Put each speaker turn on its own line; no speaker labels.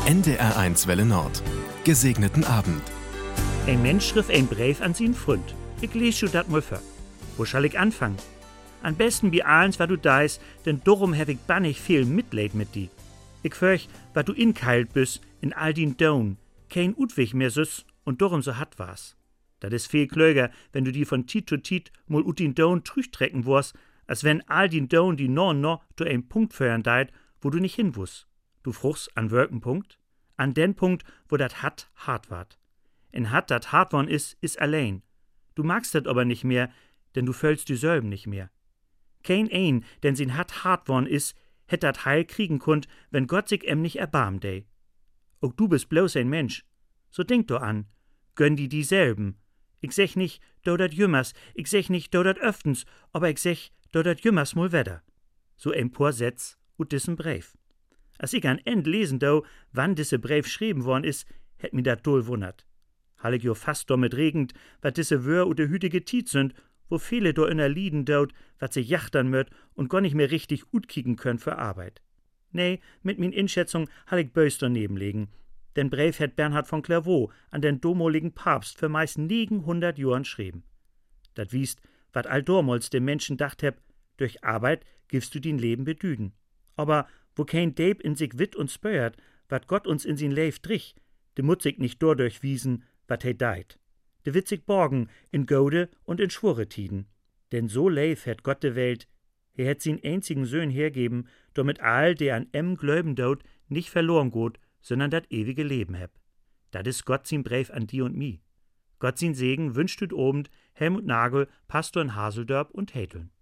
NDR1 Welle Nord. Gesegneten Abend.
Ein Mensch schrift ein Brief an sin Freund. Ich lese schon dat mal vor. Wo soll ich anfangen? Am besten wie eins, was du deis, denn darum hab ich bannig viel Mitleid mit di. Ich fürch, was du inkeilt bist, in all din Down, kein Utweg mehr süß und darum so hat war's. Dat is viel klöger, wenn du die von Tit zu Tit mal ut din Down trüchtrecken wirst, als wenn all din Down die no du ein Punkt fördern deit, wo du nicht hinwuss. Du fruchst an welchen Punkt? An den Punkt, wo dat hat hart ward. En hat dat hart worn is allein. Du magst dat aber nicht mehr, denn du fühlst dieselben nicht mehr. Kein ein, denn sin hat hart worn is, hätt dat Heil kriegen konnt, wenn Gott sich em nicht erbarm dei. Auch du bist bloß ein Mensch. So denk do an. Gönn die dieselben. Ich sech nicht, do dat jümmers, ich sech nicht, do dat öftens, aber ich sech, do dat jümmers mol wedder. So ein paar Sätz ut dissen Brief. Als ich an End lesen do, wann disse Brief schrieben worden is, hätt mi dat doll wundert. Hall ich jo fast damit regend, wat disse Wör u de hütige Tiet sind, wo viele do inner Lieden daut, wat sich jachtern möt und gar nicht mehr richtig ut kicken können für Arbeit. Nee, mit min Inschätzung hall ich bös daneben legen. Den Brief hätt Bernhard von Clairvaux an den domoligen Papst für meist 900 Jahren schrieben. Dat wiest, wat all dormals dem Menschen dacht heb, durch Arbeit gibst du din Leben bedüden. Aber wo kein Deib in sich wit und spöert, wat Gott uns in sin Leif drich, de mutzig nicht dordurch wiesen, wat he deit. De witzig borgen in Gode und in Schwuretiden. Denn so leif hätt Gott de Welt, er hätt sin einzigen Söhn hergeben, damit all, der an Glöben daut, nicht verloren geht, sondern dat ewige Leben heb. Dat is Gott sin Brief an die und mi. Gott sin Segen wünscht üt obend Helmut Nagel, Pastor in Haseldörp und Häteln.